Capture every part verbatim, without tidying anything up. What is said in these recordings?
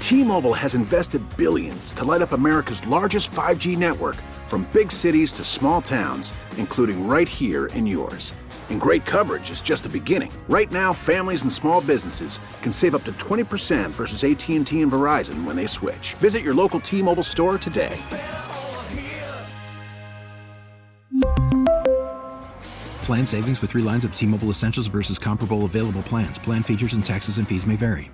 T-Mobile has invested billions to light up America's largest five G network, from big cities to small towns, including right here in yours. And great coverage is just the beginning. Right now, families and small businesses can save up to twenty percent versus A T and T and Verizon when they switch. Visit your local T-Mobile store today. Plan savings with three lines of T-Mobile Essentials versus comparable available plans. Plan features and taxes and fees may vary.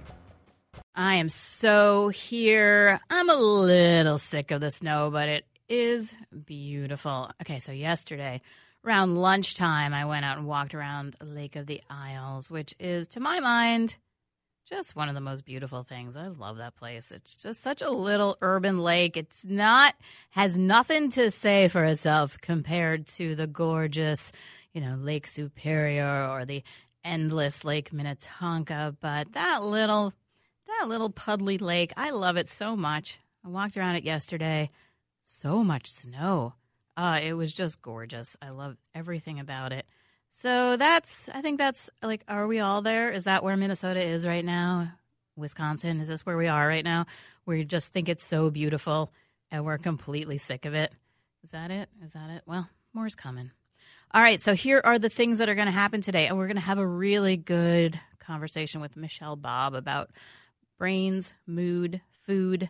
I am so here. I'm a little sick of the snow, but it is beautiful. Okay, so yesterday, around lunchtime, I went out and walked around Lake of the Isles, which is, to my mind, just one of the most beautiful things. I love that place. It's just such a little urban lake. It's not, has nothing to say for itself compared to the gorgeous, you know, Lake Superior or the endless Lake Minnetonka, but that little... That little puddly lake, I love it so much. I walked around it yesterday. So much snow. Uh, it was just gorgeous. I love everything about it. So that's, I think that's, like, are we all there? Is that where Minnesota is right now? Wisconsin, is this where we are right now? We just think it's so beautiful and we're completely sick of it. Is that it? Is that it? Well, more's coming. All right, so here are the things that are going to happen today. And we're going to have a really good conversation with Michelle Bob about brains, mood, food.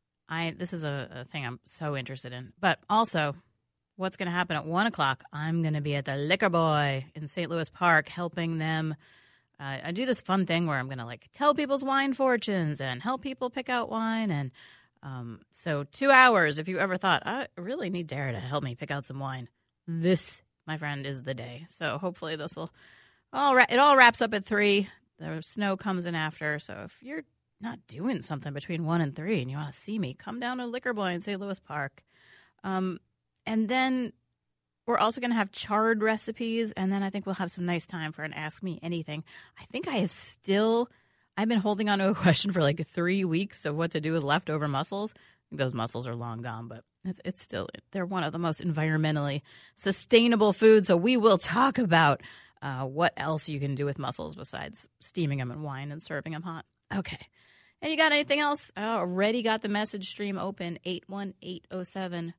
I this is a, a thing I'm so interested in. But also, what's going to happen at one o'clock? I'm going to be at the Liquor Boy in Saint Louis Park helping them. Uh, I do this fun thing where I'm going to like tell people's wine fortunes and help people pick out wine. And um, so two hours, if you ever thought, I really need Dara to help me pick out some wine, this, my friend, is the day. So hopefully this will all ra- it all wraps up at three. The snow comes in after. So if you're not doing something between one and three and you want to see me, come down to Liquor Boy in Saint Louis Park. Um, and then we're also going to have chard recipes, and then I think we'll have some nice time for an Ask Me Anything. I think I have still, I've been holding on to a question for like three weeks of what to do with leftover mussels. I think those mussels are long gone, but it's, it's still, they're one of the most environmentally sustainable foods, so we will talk about uh, what else you can do with mussels besides steaming them in wine and serving them hot. Okay. And you got anything else? I already got the message stream open, eight one eight oh seven.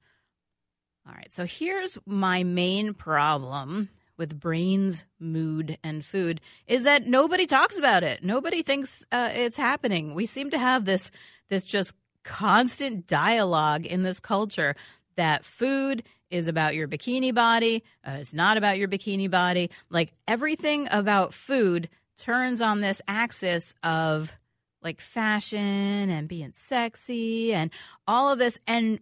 All right, so here's my main problem with brains, mood, and food is that nobody talks about it. Nobody thinks uh, it's happening. We seem to have this this just constant dialogue in this culture that food is about your bikini body. Uh, it's not about your bikini body. Like everything about food turns on this axis of like fashion and being sexy and all of this. And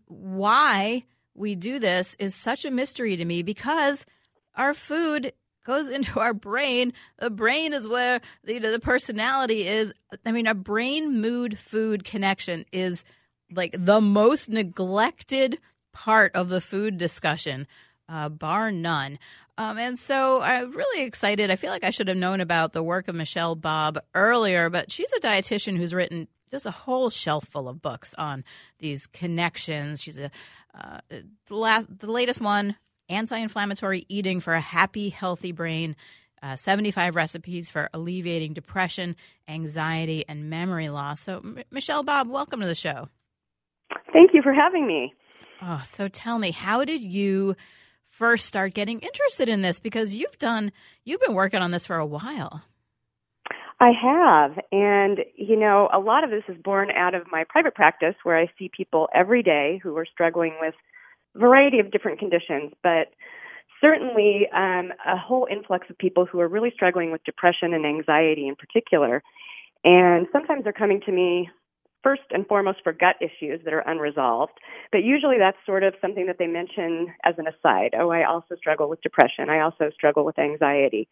why we do this is such a mystery to me because our food goes into our brain. The brain is where the, the personality is. I mean, a brain, mood, food connection is like the most neglected part of the food discussion, uh, bar none. Um, and so I'm really excited. I feel like I should have known about the work of Michelle Bob earlier, but she's a dietitian who's written just a whole shelf full of books on these connections. She's a uh, the last, the latest one, Anti-Inflammatory Eating for a Happy, Healthy Brain, uh, seventy-five recipes for alleviating depression, anxiety, and memory loss. So, M- Michelle Bob, welcome to the show. Thank you for having me. Oh, so tell me, how did you first start getting interested in this? Because you've done, you've been working on this for a while. I have. And, you know, a lot of this is born out of my private practice where I see people every day who are struggling with a variety of different conditions, but certainly um, a whole influx of people who are really struggling with depression and anxiety in particular. And sometimes they're coming to me first and foremost for gut issues that are unresolved, but usually that's sort of something that they mention as an aside. Oh, I also struggle with depression. I also struggle with anxiety.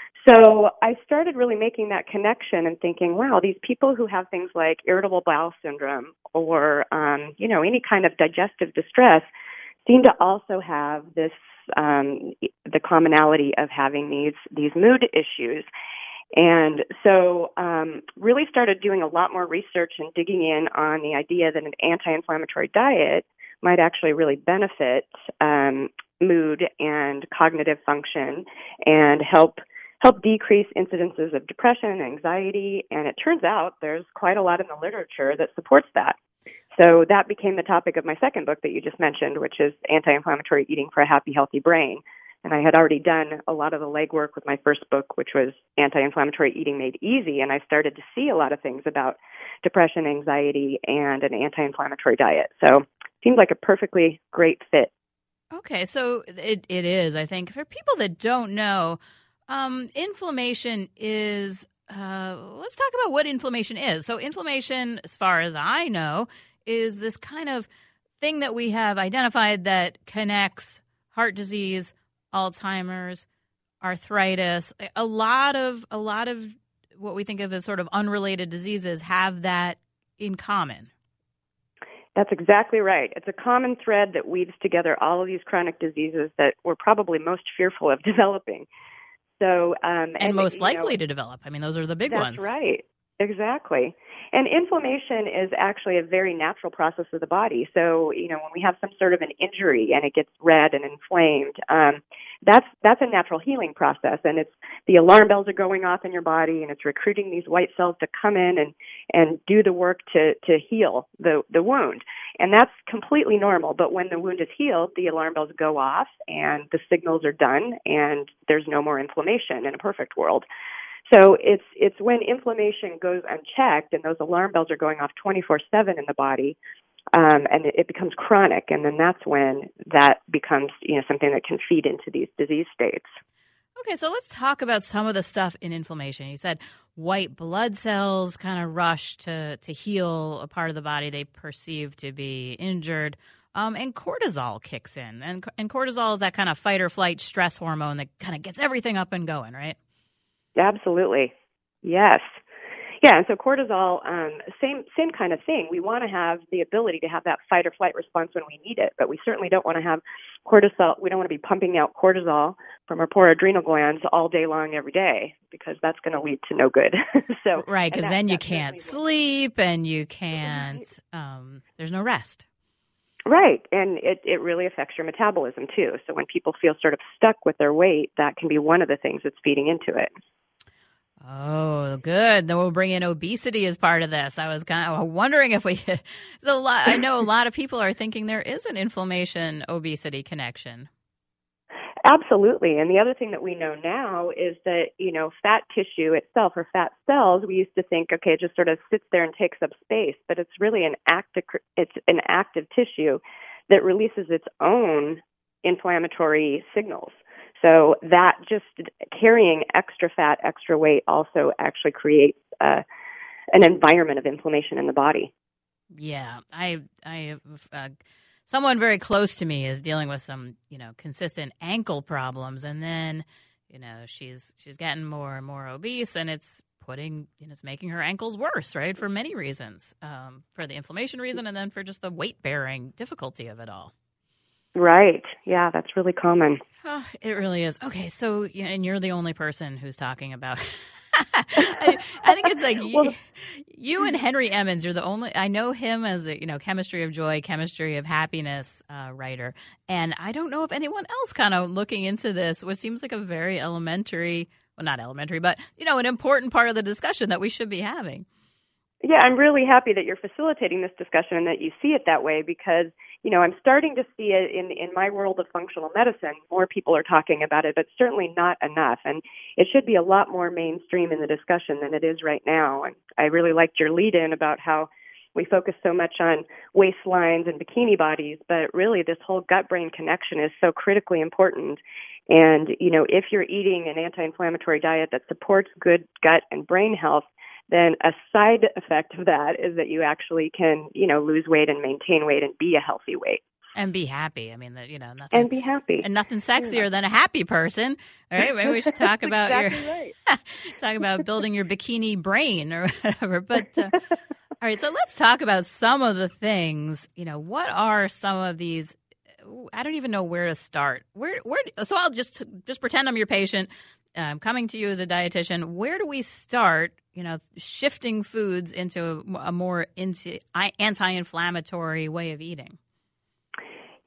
So I started really making that connection and thinking, wow, these people who have things like irritable bowel syndrome or, um, you know, any kind of digestive distress seem to also have this, um, the commonality of having these, these mood issues. And so um, really started doing a lot more research and digging in on the idea that an anti-inflammatory diet might actually really benefit um, mood and cognitive function and help help decrease incidences of depression, anxiety, and it turns out there's quite a lot in the literature that supports that. So that became the topic of my second book that you just mentioned, which is Anti-Inflammatory Eating for a Happy, Healthy Brain. And I had already done a lot of the legwork with my first book, which was Anti-Inflammatory Eating Made Easy, and I started to see a lot of things about depression, anxiety, and an anti-inflammatory diet. So it seemed like a perfectly great fit. Okay, so it it is, I think. For people that don't know, um, inflammation is, uh, let's talk about what inflammation is. So inflammation, as far as I know, is this kind of thing that we have identified that connects heart disease, Alzheimer's, arthritis. A lot of a lot of what we think of as sort of unrelated diseases have that in common. That's exactly right. It's a common thread that weaves together all of these chronic diseases that we're probably most fearful of developing. So um, and, and most likely know, to develop. I mean, those are the big that's ones. That's right. Exactly. And inflammation is actually a very natural process of the body. So, you know, when we have some sort of an injury and it gets red and inflamed, um, that's that's a natural healing process. And it's the alarm bells are going off in your body, and it's recruiting these white cells to come in and, and do the work to, to heal the, the wound. And that's completely normal. But when the wound is healed, the alarm bells go off and the signals are done, and there's no more inflammation in a perfect world. So it's it's when inflammation goes unchecked and those alarm bells are going off twenty-four seven in the body, um, and it, it becomes chronic, and then that's when that becomes, you know, something that can feed into these disease states. Okay, so let's talk about some of the stuff in inflammation. You said white blood cells kind of rush to, to heal a part of the body they perceive to be injured, um, and cortisol kicks in. And, and cortisol is that kind of fight or flight stress hormone that kind of gets everything up and going, right? Absolutely. Yes. Yeah, and so cortisol, um, same same kind of thing. We want to have the ability to have that fight or flight response when we need it, but we certainly don't want to have cortisol. We don't want to be pumping out cortisol from our poor adrenal glands all day long every day, because that's going to lead to no good. So right, because then you can't really sleep and you can't. Um, there's no rest. Right, and it, it really affects your metabolism too. So when people feel sort of stuck with their weight, that can be one of the things that's feeding into it. Oh, good. Then we'll bring in obesity as part of this. I was kind of wondering if we. So a lot, I know a lot of people are thinking there is an inflammation obesity connection. Absolutely. And the other thing that we know now is that, you know, fat tissue itself, or fat cells, we used to think, okay, it just sort of sits there and takes up space, but it's really an active, it's an active tissue that releases its own inflammatory signals. So that just carrying extra fat, extra weight also actually creates uh, an environment of inflammation in the body. Yeah, I, I, uh, someone very close to me is dealing with some, you know, consistent ankle problems, and then, you know, she's she's getting more and more obese, and it's putting, you know, it's making her ankles worse, right? For many reasons, um, for the inflammation reason, and then for just the weight bearing difficulty of it all. Right. Yeah, that's really common. Oh, it really is. Okay, so, and you're the only person who's talking about. I, I think it's like you, well, you and Henry Emmons. You're the only. I know him as a, you know, Chemistry of Joy, Chemistry of Happiness uh, writer, and I don't know if anyone else kind of looking into this, which seems like a very elementary, well, not elementary, but, you know, an important part of the discussion that we should be having. Yeah, I'm really happy that you're facilitating this discussion and that you see it that way, because, you know, I'm starting to see it in, in my world of functional medicine. More people are talking about it, but certainly not enough. And it should be a lot more mainstream in the discussion than it is right now. And I really liked your lead in about how we focus so much on waistlines and bikini bodies, but really this whole gut-brain connection is so critically important. And, you know, if you're eating an anti-inflammatory diet that supports good gut and brain health, then a side effect of that is that you actually can, you know, lose weight and maintain weight and be a healthy weight. And be happy. I mean, the, you know, nothing. And be happy. And nothing sexier yeah. than a happy person. All right, maybe we should talk about exactly your right. talk about building your bikini brain or whatever. But uh, all right, so let's talk about some of the things. You know, what are some of these? I don't even know where to start. Where where? So I'll just just pretend I'm your patient. I'm coming to you as a dietitian. Where do we start, you know, shifting foods into a more anti-inflammatory way of eating?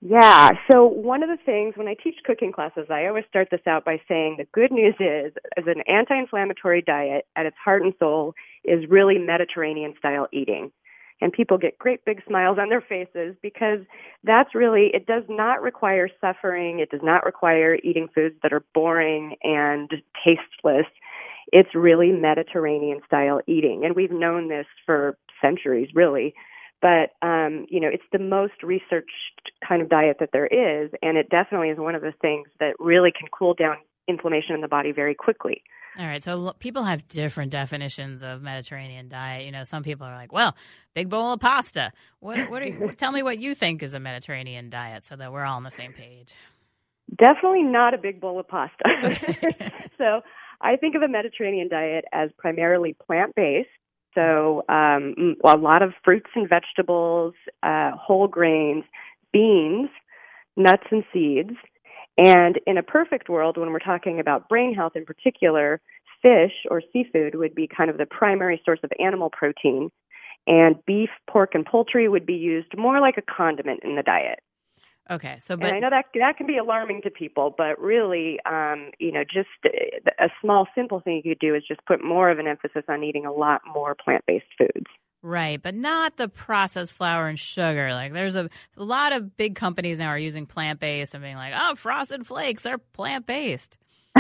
Yeah. So one of the things when I teach cooking classes, I always start this out by saying the good news is, as an anti-inflammatory diet at its heart and soul is really Mediterranean style eating. And people get great big smiles on their faces because that's really, it does not require suffering. It does not require eating foods that are boring and tasteless. It's really Mediterranean style eating. And we've known this for centuries, really. But, um, you know, it's the most researched kind of diet that there is, and it definitely is one of the things that really can cool down inflammation in the body very quickly. All right, so l- people have different definitions of Mediterranean diet. You know, some people are like, well, big bowl of pasta. What, what are you, tell me what you think is a Mediterranean diet so that we're all on the same page. Definitely not a big bowl of pasta. So I think of a Mediterranean diet as primarily plant-based. So um, a lot of fruits and vegetables, uh, whole grains, beans, nuts and seeds. And in a perfect world, when we're talking about brain health in particular, fish or seafood would be kind of the primary source of animal protein. And beef, pork, and poultry would be used more like a condiment in the diet. Okay, so but and I know that that can be alarming to people, but really, um, you know, just a small, simple thing you could do is just put more of an emphasis on eating a lot more plant-based foods. Right, but not the processed flour and sugar. Like, there's a, a lot of big companies now are using plant-based and being like, oh, Frosted Flakes, they're plant-based.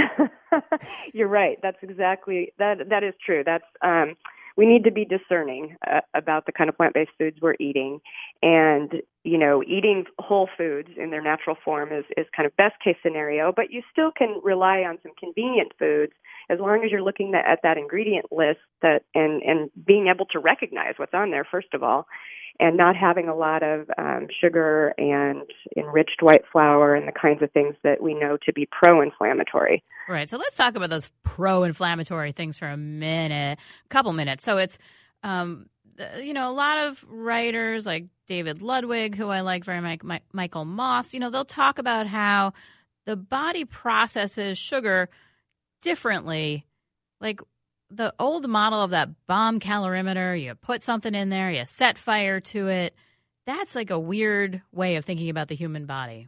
You're right. That's exactly that. That is true. That's um, we need to be discerning uh, about the kind of plant-based foods we're eating. And, you know, eating whole foods in their natural form is, is kind of best case scenario, but you still can rely on some convenient foods as long as you're looking at that ingredient list that and, and being able to recognize what's on there, first of all, and not having a lot of um, sugar and enriched white flour and the kinds of things that we know to be pro-inflammatory. Right. So let's talk about those pro-inflammatory things for a minute, a couple minutes. So it's, um, you know, a lot of writers like David Ludwig, who I like very much, My- Michael Moss, you know, they'll talk about how the body processes sugar differently. Like the old model of that bomb calorimeter, you put something in there, you set fire to it. That's like a weird way of thinking about the human body.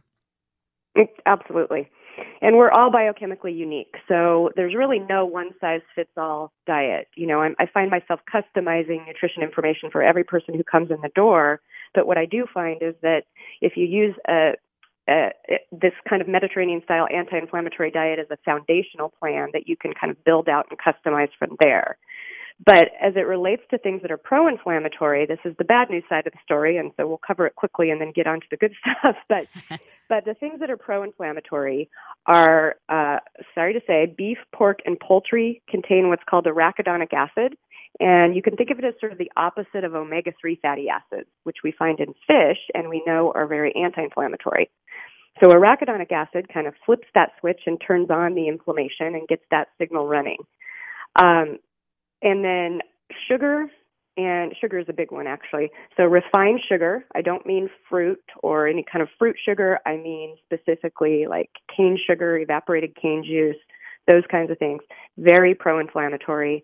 Absolutely. And we're all biochemically unique. So there's really no one-size-fits-all diet. You know, I'm, I find myself customizing nutrition information for every person who comes in the door. But what I do find is that if you use a, a, this kind of Mediterranean-style anti-inflammatory diet as a foundational plan, that you can kind of build out and customize from there. But as it relates to things that are pro-inflammatory, this is the bad news side of the story, and so we'll cover it quickly and then get on to the good stuff. But but the things that are pro-inflammatory are, uh, sorry to say, beef, pork, and poultry contain what's called arachidonic acid, and you can think of it as sort of the opposite of omega three fatty acids, which we find in fish and we know are very anti-inflammatory. So arachidonic acid kind of flips that switch and turns on the inflammation and gets that signal running. Um, And then sugar, and sugar is a big one, actually. So refined sugar, I don't mean fruit or any kind of fruit sugar. I mean specifically like cane sugar, evaporated cane juice, those kinds of things. Very pro-inflammatory,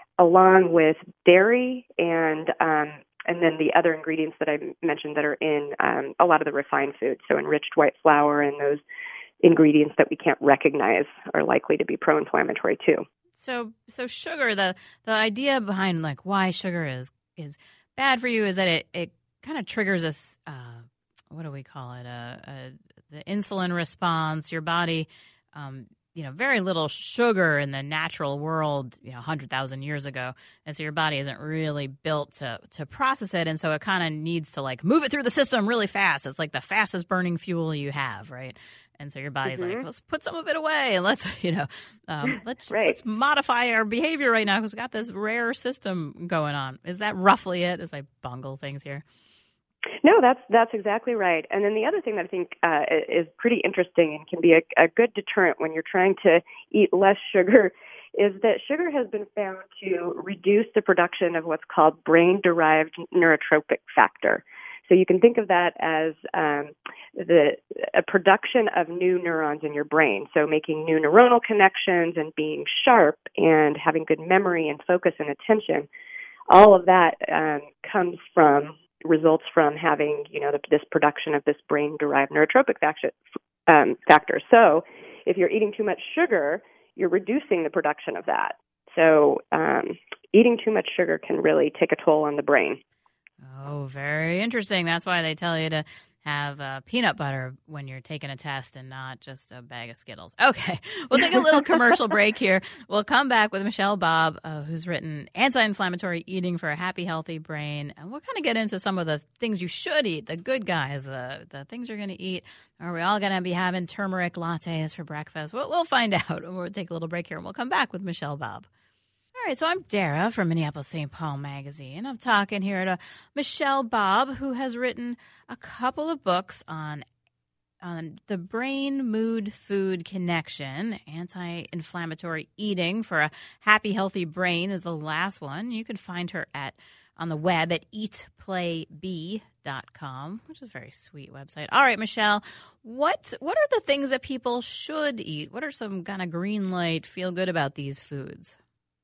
along with dairy and um, and then the other ingredients that I mentioned that are in um, a lot of the refined foods. So enriched white flour and those ingredients that we can't recognize are likely to be pro-inflammatory too. So, so sugar, the the idea behind like why sugar is is bad for you is that it, it kind of triggers us. Uh, what do we call it? Uh, uh, the insulin response. Your body, um, you know, very little sugar in the natural world, you know, one hundred thousand years ago, and so your body isn't really built to to process it, and so it kind of needs to like move it through the system really fast. It's like the fastest burning fuel you have, right? And so your body's mm-hmm. like, let's put some of it away and let's, you know, um, let's right. let's modify our behavior right now because we got this rare system going on. Is that roughly it? As I bungle things here? No, that's that's exactly right. And then the other thing that I think uh, is pretty interesting and can be a, a good deterrent when you're trying to eat less sugar is that sugar has been found to reduce the production of what's called brain-derived neurotropic factor. So you can think of that as um, the a production of new neurons in your brain. So making new neuronal connections and being sharp and having good memory and focus and attention. All of that um, comes from results from having, you know, the, this production of this brain-derived neurotropic factor, um, factor. So if you're eating too much sugar, you're reducing the production of that. So um, eating too much sugar can really take a toll on the brain. Oh, very interesting. That's why they tell you to have uh, peanut butter when you're taking a test and not just a bag of Skittles. Okay, we'll take a little commercial break here. We'll come back with Michelle Bobb, uh, who's written Anti-Inflammatory Eating for a Happy, Healthy Brain. And we'll kind of get into some of the things you should eat, the good guys, the, the things you're going to eat. Are we all going to be having turmeric lattes for breakfast? We'll, we'll find out. We'll take a little break here, and we'll come back with Michelle Bobb. All right, so I'm Dara from Minneapolis Saint Paul Magazine. I'm talking here to Michelle Bobb, who has written a couple of books on on the brain-mood-food connection. Anti-inflammatory eating for a happy, healthy brain is the last one. You can find her at on the web at eat play bee dot com, which is a very sweet website. All right, Michelle, what what are the things that people should eat? What are some kind of green light, feel good about these foods?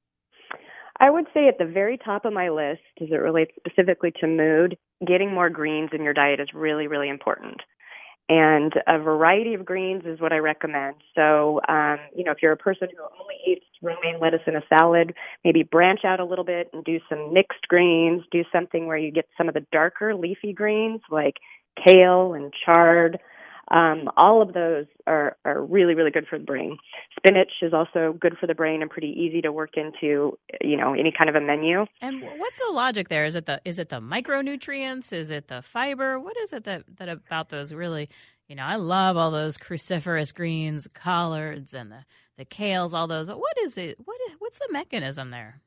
I would say at the very top of my list, as it relates specifically to mood, getting more greens in your diet is really, really important. And a variety of greens is what I recommend. So, um, you know, if you're a person who only eats romaine lettuce in a salad, maybe branch out a little bit and do some mixed greens. Do something where you get some of the darker leafy greens like kale and chard. Um, all of those are, are really, really good for the brain. Spinach is also good for the brain and pretty easy to work into, you know, any kind of a menu. And what's the logic there? Is it the is it the micronutrients? Is it the fiber? What is it that, that about those really, you know, I love all those cruciferous greens, collards, and the, the kales, all those. But what is it? What is, what's the mechanism there?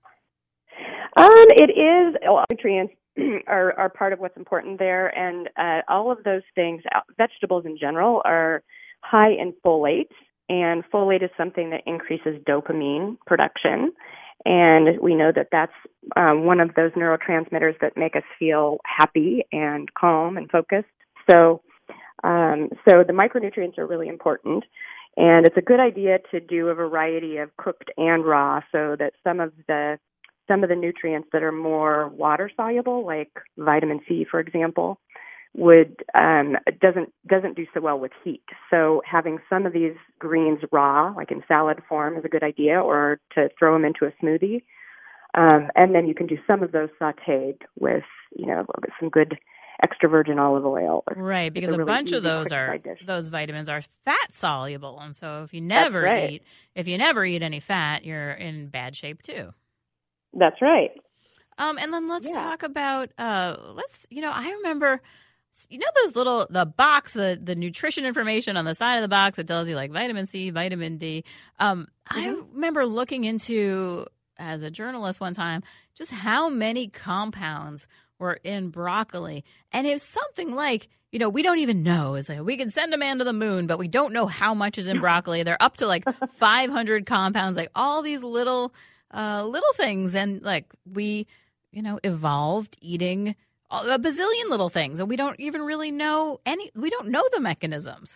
Um, it is well, nutrients. Are, are part of what's important there. And uh, all of those things, vegetables in general, are high in folate. And folate is something that increases dopamine production. And we know that that's um, one of those neurotransmitters that make us feel happy and calm and focused. So, um, so the micronutrients are really important. And it's a good idea to do a variety of cooked and raw so that some of the Some of the nutrients that are more water soluble, like vitamin C, for example, would um, doesn't doesn't do so well with heat. So having some of these greens raw, like in salad form, is a good idea, or to throw them into a smoothie. Um, and then you can do some of those sautéed with, you know, some good extra virgin olive oil. Right, because a, really a bunch of those are those vitamins are fat soluble, and so if you never right. eat if you never eat any fat, you're in bad shape too. That's right. Um, and then let's yeah. talk about, uh, let's, you know, I remember, you know, those little, the box, the, the nutrition information on the side of the box that tells you like vitamin C, vitamin D. Um, mm-hmm. I remember looking into, as a journalist one time, just how many compounds were in broccoli. And it was something like, you know, we don't even know. It's like, we can send a man to the moon, but we don't know how much is in broccoli. They're up to like five hundred compounds, like all these little Uh, little things, and like we, you know, evolved eating a bazillion little things, and we don't even really know any. We don't know the mechanisms.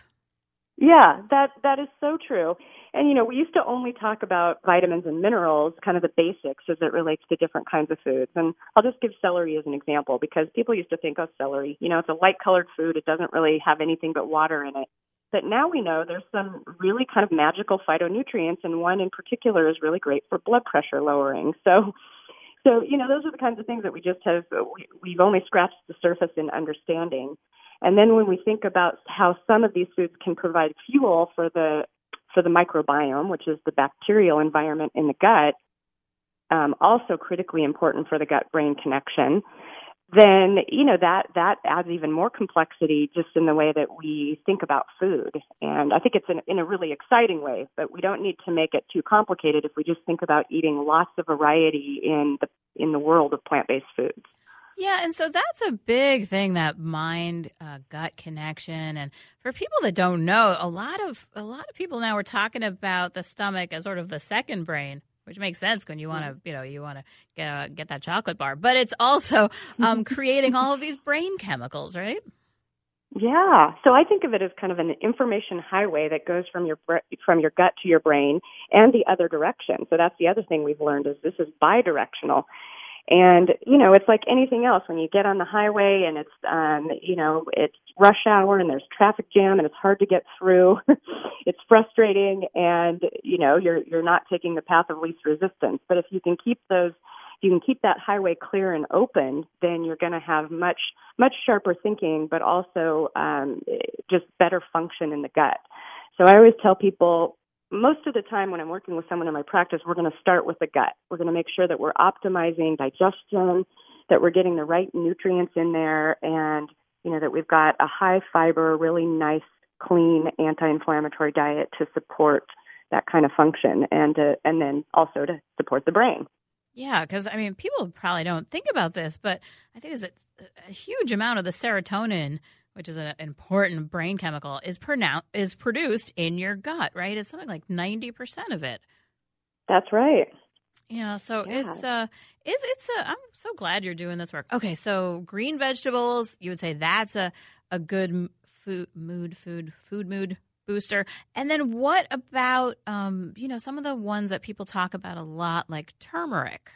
Yeah, that that is so true. And you know, we used to only talk about vitamins and minerals, kind of the basics, as it relates to different kinds of foods. And I'll just give celery as an example, because people used to think, oh, celery, you know, it's a light-colored food. It doesn't really have anything but water in it. But now we know there's some really kind of magical phytonutrients, and one in particular is really great for blood pressure lowering. So, so you know, those are the kinds of things that we just have, we, we've only scratched the surface in understanding. And then when we think about how some of these foods can provide fuel for the for the microbiome, which is the bacterial environment in the gut, um, also critically important for the gut-brain connection, then, you know, that, that adds even more complexity just in the way that we think about food. And I think it's in, in a really exciting way, but we don't need to make it too complicated if we just think about eating lots of variety in the in the world of plant-based foods. Yeah, and so that's a big thing, that mind-gut uh, connection. And for people that don't know, a lot of a lot of people now are talking about the stomach as sort of the second brain, which makes sense when you want to, you know, you want to get uh, get that chocolate bar. But it's also um, creating all of these brain chemicals, right? Yeah. So I think of it as kind of an information highway that goes from your from your gut to your brain and the other direction. So that's the other thing we've learned, is this is bidirectional. And, you know, it's like anything else. When you get on the highway and it's, um, you know, it's rush hour and there's traffic jam and it's hard to get through, it's frustrating and, you know, you're, you're not taking the path of least resistance. But if you can keep those, if you can keep that highway clear and open, then you're going to have much, much sharper thinking, but also um, just better function in the gut. So I always tell people, most of the time when I'm working with someone in my practice, we're going to start with the gut. We're going to make sure that we're optimizing digestion, that we're getting the right nutrients in there, and, you know, that we've got a high fiber, really nice, clean, anti-inflammatory diet to support that kind of function, and uh, and then also to support the brain. Yeah, because, I mean, people probably don't think about this, but I think it's a, a huge amount of the serotonin, which is an important brain chemical, is pronou- is produced in your gut, right? It's something like ninety percent of it. That's right. Yeah, so Yeah. it's uh it, it's a I'm so glad you're doing this work. Okay, so green vegetables, you would say that's a a good m- food mood food food mood booster. And then what about um you know some of the ones that people talk about a lot, like turmeric?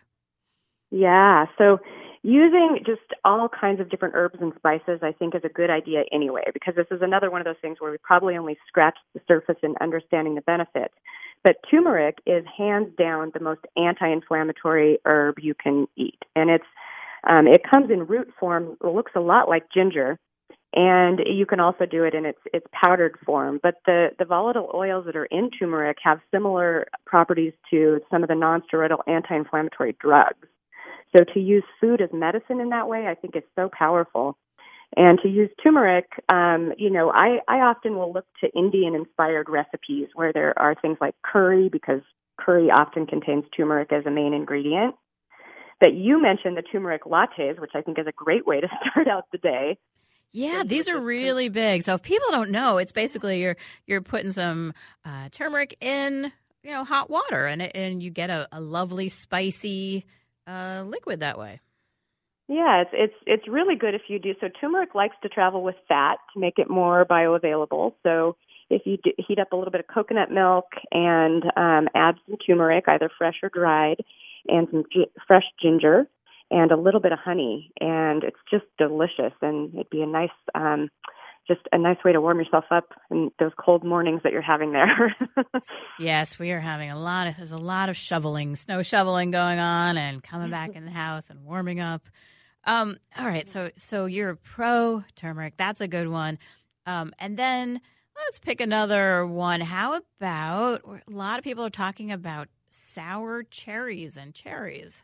Yeah, so using just all kinds of different herbs and spices, I think, is a good idea anyway, because this is another one of those things where we probably only scratched the surface in understanding the benefits. But turmeric is hands down the most anti-inflammatory herb you can eat. And it's um, it comes in root form. It looks a lot like ginger. And you can also do it in its its powdered form. But the, the volatile oils that are in turmeric have similar properties to some of the nonsteroidal anti-inflammatory drugs. So to use food as medicine in that way, I think is so powerful. And to use turmeric, um, you know, I, I often will look to Indian-inspired recipes where there are things like curry, because curry often contains turmeric as a main ingredient. But you mentioned the turmeric lattes, which I think is a great way to start out the day. Yeah, these are really big. So if people don't know, it's basically you're you're putting some uh, turmeric in, you know, hot water, and it, and you get a, a lovely spicy uh, liquid that way. Yeah, it's it's it's really good if you do. So turmeric likes to travel with fat to make it more bioavailable. So if you do heat up a little bit of coconut milk and um, add some turmeric, either fresh or dried, and some gi- fresh ginger, and a little bit of honey, and it's just delicious. And it'd be a nice, um, just a nice way to warm yourself up in those cold mornings that you're having there. Yes, we are having a lot of, there's a lot of shoveling, snow shoveling going on, and coming back in the house and warming up. Um, all right, so so you're pro turmeric. That's a good one. Um, and then let's pick another one. How about, a lot of people are talking about sour cherries and cherries.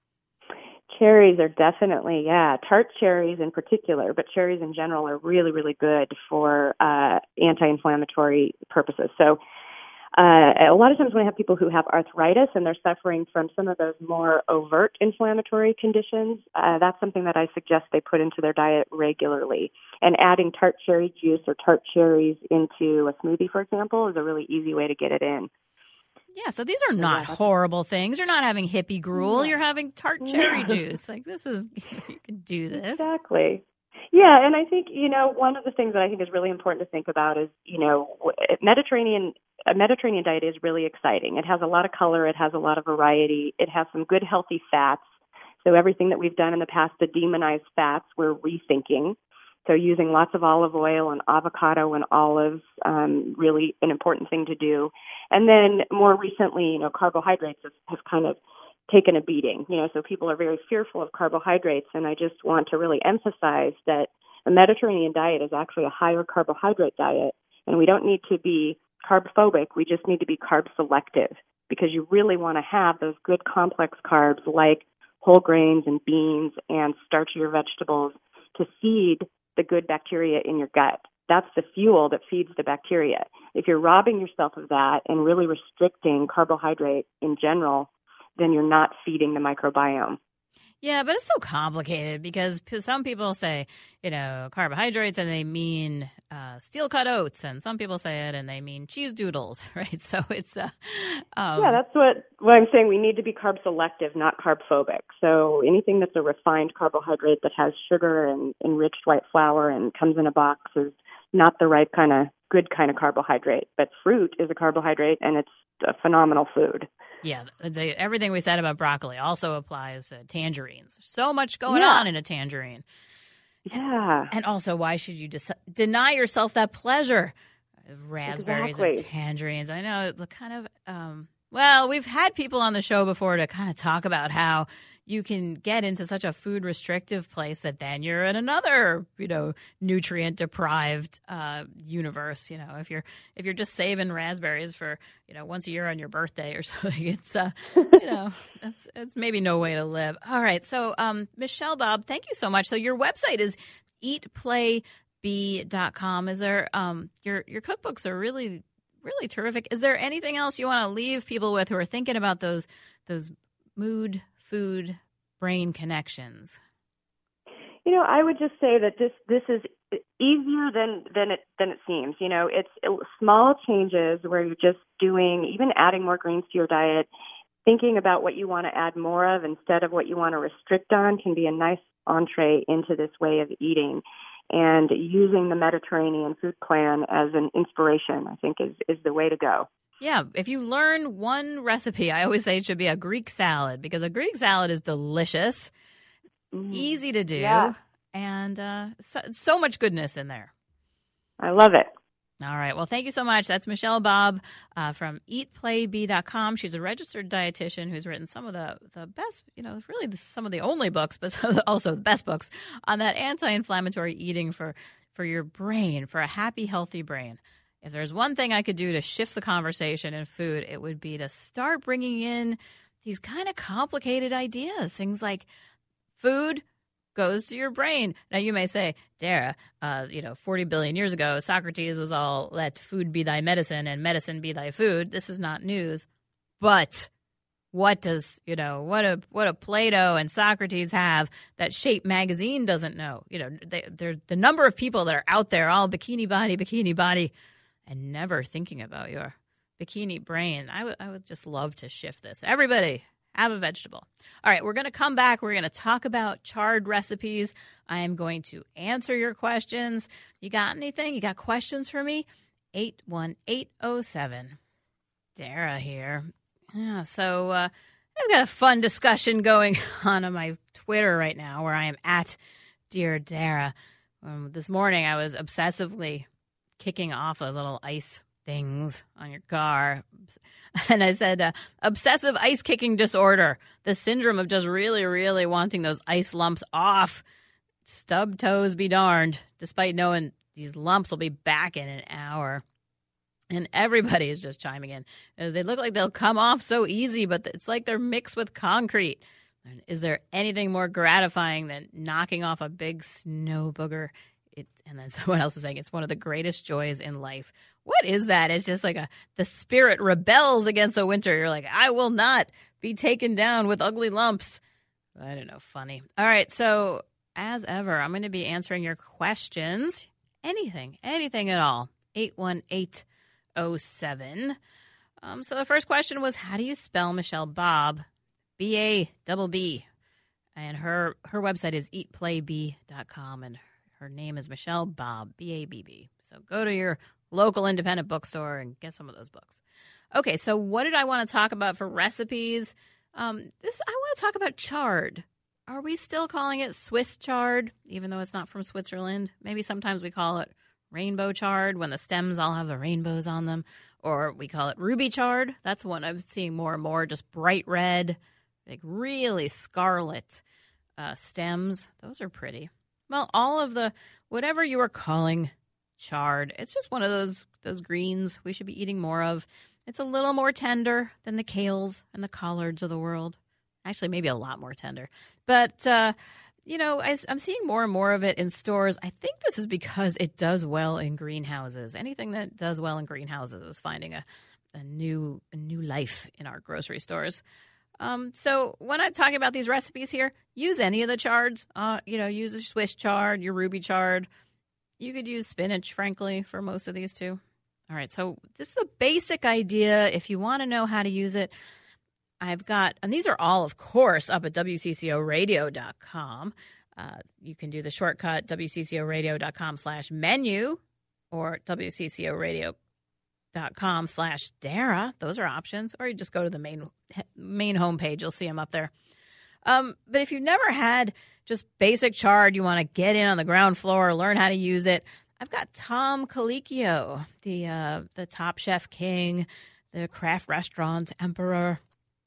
Cherries are definitely, yeah, tart cherries in particular, but cherries in general are really, really good for uh, anti-inflammatory purposes. So uh, a lot of times when I have people who have arthritis and they're suffering from some of those more overt inflammatory conditions, uh, that's something that I suggest they put into their diet regularly. And adding tart cherry juice or tart cherries into a smoothie, for example, is a really easy way to get it in. Yeah, so these are not yeah, horrible things. You're not having hippie gruel. Yeah. You're having tart cherry yeah. juice. Like, this is, you can do this. Exactly. Yeah, and I think, you know, one of the things that I think is really important to think about is, you know, Mediterranean, a Mediterranean diet is really exciting. It has a lot of color. It has a lot of variety. It has some good, healthy fats. So everything that we've done in the past to demonize fats, we're rethinking. So using lots of olive oil and avocado and olives, um, really an important thing to do. And then more recently, you know, carbohydrates have, have kind of taken a beating, you know, so people are very fearful of carbohydrates. And I just want to really emphasize that a Mediterranean diet is actually a higher carbohydrate diet. And we don't need to be carb phobic. We just need to be carb selective, because you really want to have those good complex carbs like whole grains and beans and starchier vegetables to feed the good bacteria in your gut. That's the fuel that feeds the bacteria. If you're robbing yourself of that and really restricting carbohydrate in general, then you're not feeding the microbiome. Yeah, but it's so complicated because some people say, you know, carbohydrates and they mean uh, steel-cut oats, and some people say it and they mean cheese doodles, right? So it's uh, um, yeah, that's what what I'm saying. We need to be carb selective, not carb phobic. So anything that's a refined carbohydrate that has sugar and enriched white flour and comes in a box is not the right kind of good kind of carbohydrate. But fruit is a carbohydrate, and it's a phenomenal food. Yeah, the, everything we said about broccoli also applies to tangerines. So much going Yeah. on in a tangerine. Yeah. And also, why should you des- deny yourself that pleasure? Raspberries Exactly. and tangerines. I know the kind of, um, well, we've had people on the show before to kind of talk about how you can get into such a food restrictive place that then you're in another, you know, nutrient deprived uh, universe. You know, if you're if you're just saving raspberries for, you know, once a year on your birthday or something, it's uh, you know, that's it's maybe no way to live. All right, so um, Michelle Bob, thank you so much. So your website is eat play b dot com. Is there um your your cookbooks are really really terrific. Is there anything else you want to leave people with who are thinking about those those mood, food, brain connections? You know, I would just say that this this is easier than than it than it seems. You know, it's it, small changes where you're just doing, even adding more greens to your diet, thinking about what you want to add more of instead of what you want to restrict on can be a nice entree into this way of eating. And using the Mediterranean food plan as an inspiration, I think, is is the way to go. Yeah, if you learn one recipe, I always say it should be a Greek salad, because a Greek salad is delicious, Mm. easy to do, Yeah. and uh, so, so much goodness in there. I love it. All right. Well, thank you so much. That's Michelle Bob uh, from eat play b dot com. She's a registered dietitian who's written some of the, the best, you know, really the, some of the only books, but also the best books on that anti-inflammatory eating for, for your brain, for a happy, healthy brain. If there's one thing I could do to shift the conversation in food, it would be to start bringing in these kind of complicated ideas, things like food goes to your brain. Now, you may say, Dara, uh, you know, forty billion years ago, Socrates was all, let food be thy medicine and medicine be thy food. This is not news. But what does, you know, what a what a Plato and Socrates have that Shape magazine doesn't know? You know, they, they're, the number of people that are out there, all bikini body, bikini body, and never thinking about your bikini brain. I would I would just love to shift this. Everybody, have a vegetable. All right, we're going to come back. We're going to talk about chard recipes. I am going to answer your questions. You got anything? You got questions for me? eight one eight oh seven. Dara here. Yeah, so uh, I've got a fun discussion going on on my Twitter right now where I am at Dear Dara. Um, this morning I was obsessively kicking off those little ice things on your car. And I said, uh, obsessive ice kicking disorder, the syndrome of just really, really wanting those ice lumps off. Stub toes be darned, despite knowing these lumps will be back in an hour. And everybody is just chiming in. Uh, They look like they'll come off so easy, but it's like they're mixed with concrete. And is there anything more gratifying than knocking off a big snow booger? It, and then someone else is saying it's one of the greatest joys in life. What is that? It's just like a the spirit rebels against the winter. You're like, I will not be taken down with ugly lumps. I don't know, funny. All right, so as ever, I'm going to be answering your questions. Anything, anything at all. eight one eight oh seven. Um, so the first question was, how do you spell Michelle Bob? B A double B. And her, her website is eat play b dot com, and her name is Michelle Bob, B A B B. So go to your local independent bookstore and get some of those books. Okay, so what did I want to talk about for recipes? Um, this I want to talk about chard. Are we still calling it Swiss chard, even though it's not from Switzerland? Maybe sometimes we call it rainbow chard when the stems all have the rainbows on them. Or we call it ruby chard. That's one I'm seeing more and more, just bright red, like really scarlet uh, stems. Those are pretty. Well, all of the, whatever you are calling chard, it's just one of those those greens we should be eating more of. It's a little more tender than the kales and the collards of the world. Actually, maybe a lot more tender. But, uh, you know, I, I'm seeing more and more of it in stores. I think this is because it does well in greenhouses. Anything that does well in greenhouses is finding a, a new a new life in our grocery stores. Um, so when I'm talking about these recipes here, use any of the chards. Uh, you know, use a Swiss chard, your ruby chard. You could use spinach, frankly, for most of these too. All right, so this is the basic idea. If you want to know how to use it, I've got, and these are all, of course, up at W C C O radio dot com. Uh, you can do the shortcut, W C C O radio dot com slash menu, or W C C O Radio dot com slash Dara. Those are options. Or you just go to the main main homepage. You'll see them up there. Um, but if you've never had just basic chard, you want to get in on the ground floor, learn how to use it, I've got Tom Colicchio, the uh, the Top Chef King, the craft restaurant emperor.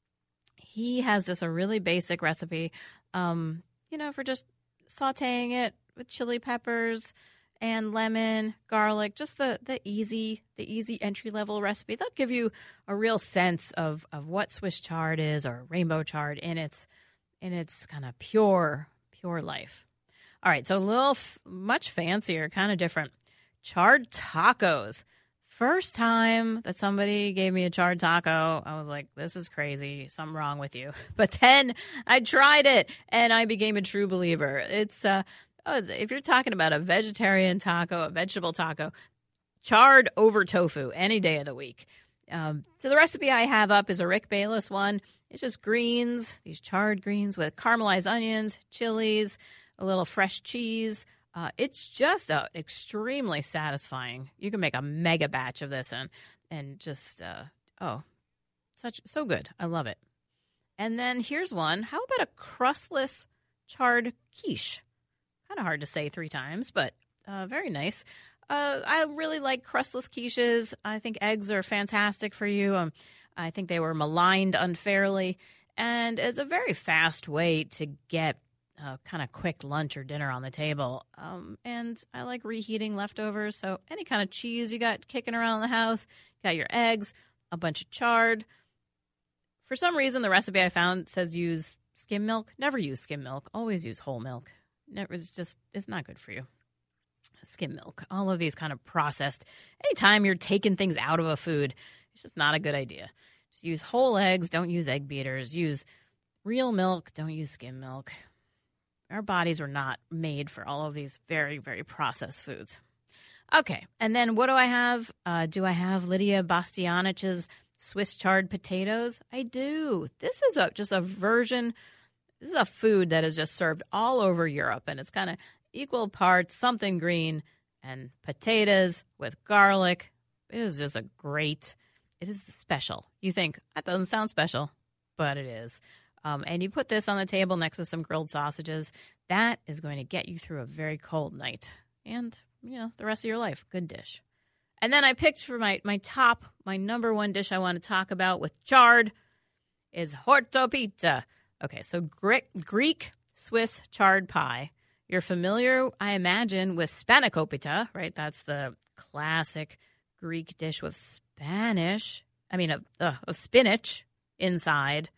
He has just a really basic recipe, um, you know, for just sauteing it with chili peppers and lemon, garlic, just the, the easy the easy entry-level recipe. They'll give you a real sense of, of what Swiss chard is or rainbow chard in its in its kind of pure, pure life. All right, so a little f- much fancier, kind of different. Chard tacos. First time that somebody gave me a chard taco, I was like, this is crazy. Something wrong with you. But then I tried it, and I became a true believer. It's uh, oh, if you're talking about a vegetarian taco, a vegetable taco, chard over tofu any day of the week. Um, so the recipe I have up is a Rick Bayless one. It's just greens, these charred greens with caramelized onions, chilies, a little fresh cheese. Uh, it's just uh, extremely satisfying. You can make a mega batch of this and and just, uh, oh, such so good. I love it. And then here's one. How about a crustless chard quiche? Kind of hard to say three times, but uh, very nice. Uh, I really like crustless quiches. I think eggs are fantastic for you. Um, I think they were maligned unfairly. And it's a very fast way to get Uh, kind of quick lunch or dinner on the table. Um, and I like reheating leftovers. So any kind of cheese you got kicking around the house, you got your eggs, a bunch of chard. For some reason, the recipe I found says use skim milk. Never use skim milk. Always use whole milk. Never, it's just, it's not good for you. Skim milk. All of these kind of processed. Anytime you're taking things out of a food, it's just not a good idea. Just use whole eggs. Don't use egg beaters. Use real milk. Don't use skim milk. Our bodies were not made for all of these very, very processed foods. Okay, and then what do I have? Uh, do I have Lydia Bastianich's Swiss chard potatoes? I do. This is a just a version. This is a food that is just served all over Europe, and it's kind of equal parts something green and potatoes with garlic. It is just a great, it is special. You think, that doesn't sound special, but it is. Um, and you put this on the table next to some grilled sausages. That is going to get you through a very cold night and, you know, the rest of your life. Good dish. And then I picked for my, my top, my number one dish I want to talk about with chard is hortopita. Okay, so Greek, Greek Swiss chard pie. You're familiar, I imagine, with spanakopita, right? That's the classic Greek dish with Spanish, I mean, of, uh, of spinach inside.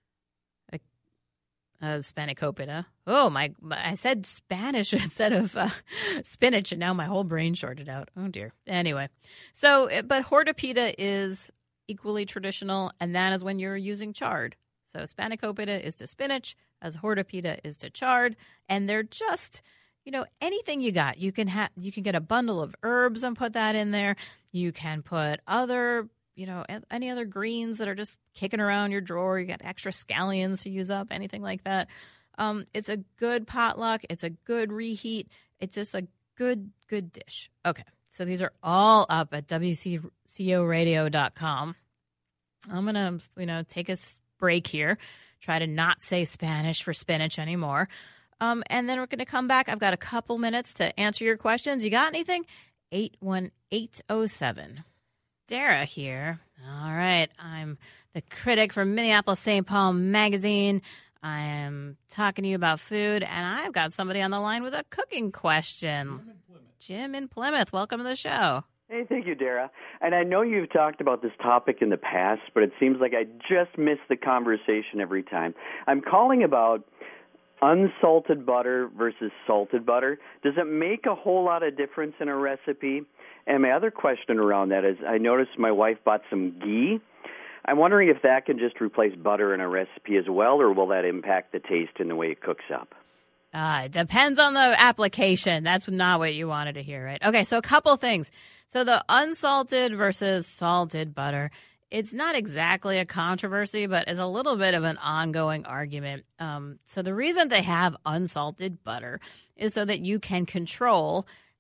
Uh, spanakopita. Oh, my, I said Spanish instead of uh, spinach, and now my whole brain shorted out. Oh, dear. Anyway, so, but hortopita is equally traditional, and that is when you're using chard. So spanakopita is to spinach, as hortopita is to chard, and they're just, you know, anything you got. You can have, you can get a bundle of herbs and put that in there. You can put other, you know, any other greens that are just kicking around your drawer. You got extra scallions to use up, anything like that. Um, it's a good potluck. It's a good reheat. It's just a good, good dish. Okay, so these are all up at W C C O radio dot com. I'm going to, you know, take a break here, try to not say Spanish for spinach anymore. Um, and then we're going to come back. I've got a couple minutes to answer your questions. You got anything? eight one eight oh seven. Dara here. All right. I'm the critic from Minneapolis Saint Paul Magazine. I am talking to you about food, and I've got somebody on the line with a cooking question. Jim in Plymouth. Jim in Plymouth. Welcome to the show. Hey, thank you, Dara. And I know you've talked about this topic in the past, but it seems like I just miss the conversation every time. I'm calling about unsalted butter versus salted butter. Does it make a whole lot of difference in a recipe? And my other question around that is, I noticed my wife bought some ghee. I'm wondering if that can just replace butter in a recipe as well, or will that impact the taste and the way it cooks up? Uh, it depends on the application. That's not what you wanted to hear, right? Okay, so a couple things. So the unsalted versus salted butter, it's not exactly a controversy, but it's a little bit of an ongoing argument. Um, so the reason they have unsalted butter is so that you can control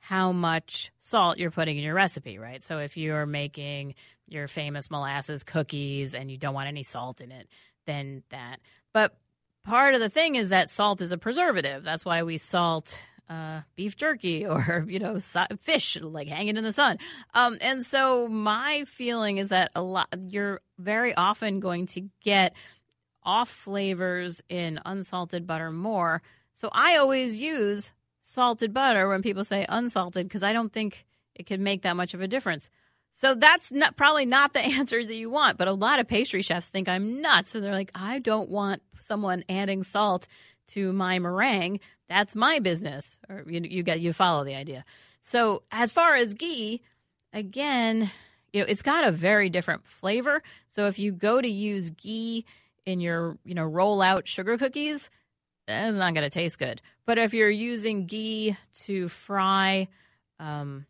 how much salt you're putting in your recipe, right? So if you're making your famous molasses cookies and you don't want any salt in it, then that. But part of the thing is that salt is a preservative. That's why we salt uh, beef jerky or, you know, so- fish like hanging in the sun. Um, and so my feeling is that a lot you're very often going to get off flavors in unsalted butter more. So I always use salted butter when people say unsalted because I don't think it can make that much of a difference. So that's not, probably not the answer that you want, but a lot of pastry chefs think I'm nuts. And they're like, I don't want someone adding salt to my meringue. That's my business. Or you, you get you follow the idea. So as far as ghee, again, you know, it's got a very different flavor. So if you go to use ghee in your, you know, roll out sugar cookies, it's not going to taste good. But if you're using ghee to fry, um,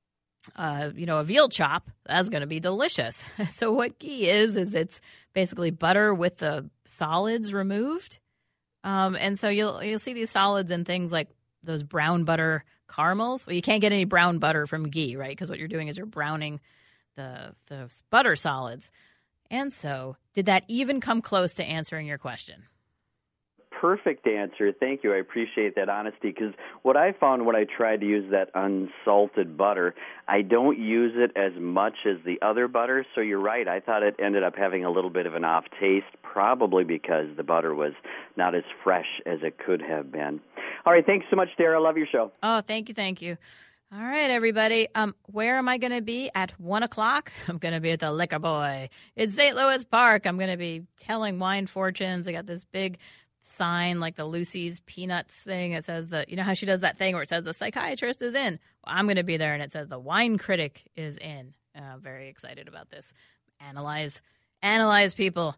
uh, you know, a veal chop, that's going to be delicious. So what ghee is, is it's basically butter with the solids removed. Um, and so you'll you'll see these solids in things like those brown butter caramels. Well, you can't get any brown butter from ghee, right? Because what you're doing is you're browning the the butter solids. And so did that even come close to answering your question? Perfect answer. Thank you. I appreciate that honesty because what I found when I tried to use that unsalted butter, I don't use it as much as the other butter. So you're right. I thought it ended up having a little bit of an off taste, probably because the butter was not as fresh as it could have been. All right. Thanks so much, Dara. I love your show. Oh, thank you. Thank you. All right, everybody. Um, where am I going to be at one o'clock? I'm going to be at the Liquor Boy in Saint Louis Park. I'm going to be telling wine fortunes. I got this big sign like the Lucy's Peanuts thing. It says the, you know how she does that thing where it says the psychiatrist is in? Well, I'm going to be there and it says the wine critic is in. Uh, very excited about this. Analyze, analyze people.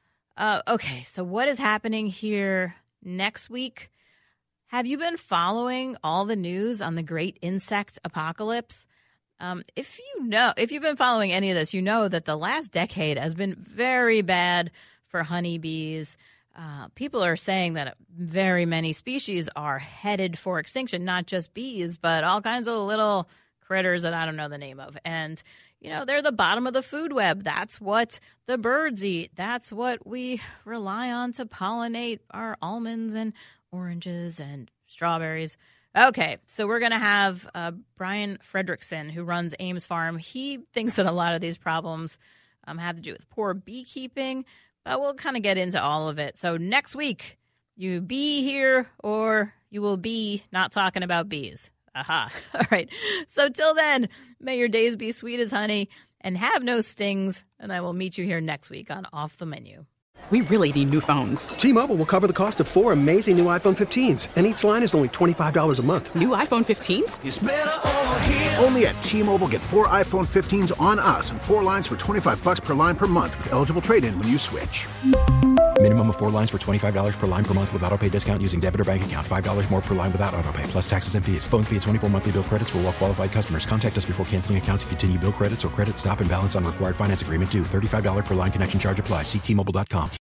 Uh, okay, so what is happening here next week? Have you been following all the news on the great insect apocalypse? Um, if you know, if you've been following any of this, you know that the last decade has been very bad for honeybees. Uh, people are saying that very many species are headed for extinction, not just bees, but all kinds of little critters that I don't know the name of. And, you know, they're the bottom of the food web. That's what the birds eat. That's what we rely on to pollinate our almonds and oranges and strawberries. Okay, so we're going to have uh, Brian Fredrickson, who runs Ames Farm. He thinks that a lot of these problems um, have to do with poor beekeeping, but we'll kind of get into all of it. So next week, you be here or you will be not talking about bees. Aha. All right. So till then, may your days be sweet as honey and have no stings, and I will meet you here next week on Off the Menu. We really need new phones. T-Mobile will cover the cost of four amazing new iPhone fifteens, and each line is only twenty-five dollars a month. New iPhone fifteens? It's better over here. Only at T-Mobile, get four iPhone fifteens on us and four lines for twenty-five bucks per line per month with eligible trade-in when you switch. Minimum of four lines for twenty-five dollars per line per month with autopay discount using debit or bank account. five dollars more per line without autopay, plus taxes and fees. Phone fee at twenty-four monthly bill credits for well-qualified customers. Contact us before canceling account to continue bill credits or credit stop and balance on required finance agreement due. thirty-five dollars per line connection charge applies. See T Mobile dot com.